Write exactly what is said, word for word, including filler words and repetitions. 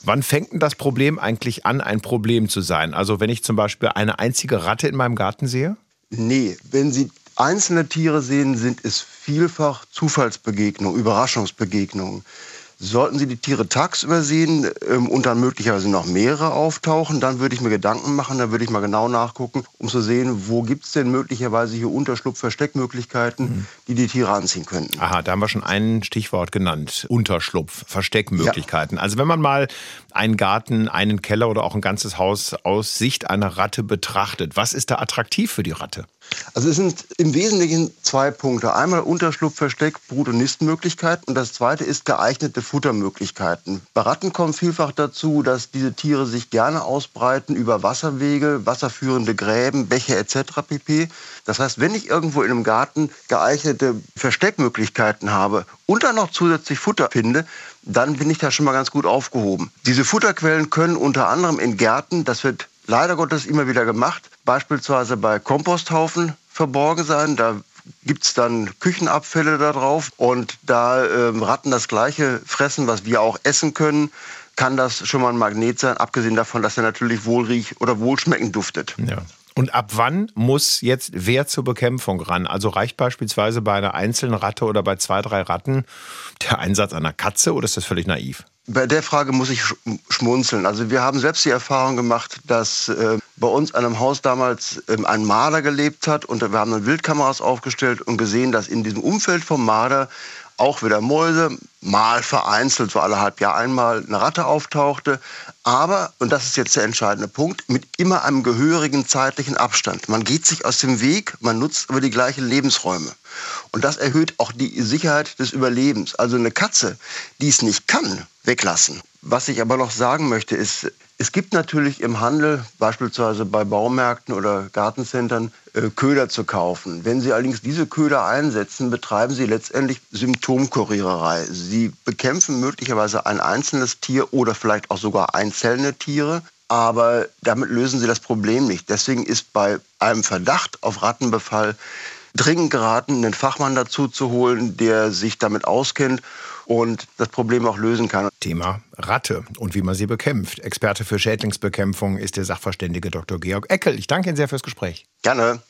Wann fängt denn das Problem eigentlich an, ein Problem zu sein? Also wenn ich zum Beispiel eine einzige Ratte in meinem Garten sehe? Nee, wenn Sie einzelne Tiere sehen, sind es vielfach Zufallsbegegnungen, Überraschungsbegegnungen. Sollten Sie die Tiere tagsüber sehen ähm, und dann möglicherweise noch mehrere auftauchen, dann würde ich mir Gedanken machen, dann würde ich mal genau nachgucken, um zu sehen, wo gibt es denn möglicherweise hier Unterschlupf, Versteckmöglichkeiten, mhm. die die Tiere anziehen könnten. Aha, da haben wir schon ein Stichwort genannt. Unterschlupf, Versteckmöglichkeiten. Ja. Also wenn man mal einen Garten, einen Keller oder auch ein ganzes Haus aus Sicht einer Ratte betrachtet, was ist da attraktiv für die Ratte? Also es sind im Wesentlichen zwei Punkte. Einmal Unterschlupf, Versteck, Brut- und Nistmöglichkeiten und das zweite ist geeignete Futtermöglichkeiten. Bei Ratten kommt vielfach dazu, dass diese Tiere sich gerne ausbreiten über Wasserwege, wasserführende Gräben, Bäche et cetera pp. Das heißt, wenn ich irgendwo in einem Garten geeignete Versteckmöglichkeiten habe und dann noch zusätzlich Futter finde, dann bin ich da schon mal ganz gut aufgehoben. Diese Futterquellen können unter anderem in Gärten, das wird leider Gottes immer wieder gemacht, beispielsweise bei Komposthaufen verborgen sein. Da gibt es dann Küchenabfälle da drauf und da äh, Ratten das Gleiche fressen, was wir auch essen können, kann das schon mal ein Magnet sein, abgesehen davon, dass er natürlich wohlriech oder wohlschmeckend duftet. Ja. Und ab wann muss jetzt wer zur Bekämpfung ran? Also reicht beispielsweise bei einer einzelnen Ratte oder bei zwei, drei Ratten der Einsatz einer Katze oder ist das völlig naiv? Bei der Frage muss ich schmunzeln. Also wir haben selbst die Erfahrung gemacht, dass äh, bei uns an einem Haus damals ähm, ein Marder gelebt hat und wir haben dann Wildkameras aufgestellt und gesehen, dass in diesem Umfeld vom Marder auch wieder Mäuse, mal vereinzelt, so alle halb Jahr einmal eine Ratte auftauchte. Aber, und das ist jetzt der entscheidende Punkt, mit immer einem gehörigen zeitlichen Abstand. Man geht sich aus dem Weg, man nutzt aber die gleichen Lebensräume. Und das erhöht auch die Sicherheit des Überlebens. Also eine Katze, die es nicht kann, weglassen. Was ich aber noch sagen möchte, ist, es gibt natürlich im Handel, beispielsweise bei Baumärkten oder Gartencentern, äh, Köder zu kaufen. Wenn Sie allerdings diese Köder einsetzen, betreiben Sie letztendlich Symptomkuriererei. Sie bekämpfen möglicherweise ein einzelnes Tier oder vielleicht auch sogar einzelne Tiere, aber damit lösen Sie das Problem nicht. Deswegen ist bei einem Verdacht auf Rattenbefall dringend geraten, einen Fachmann dazu zu holen, der sich damit auskennt und das Problem auch lösen kann. Thema Ratte und wie man sie bekämpft. Experte für Schädlingsbekämpfung ist der Sachverständige Doktor Georg Eckel. Ich danke Ihnen sehr fürs Gespräch. Gerne.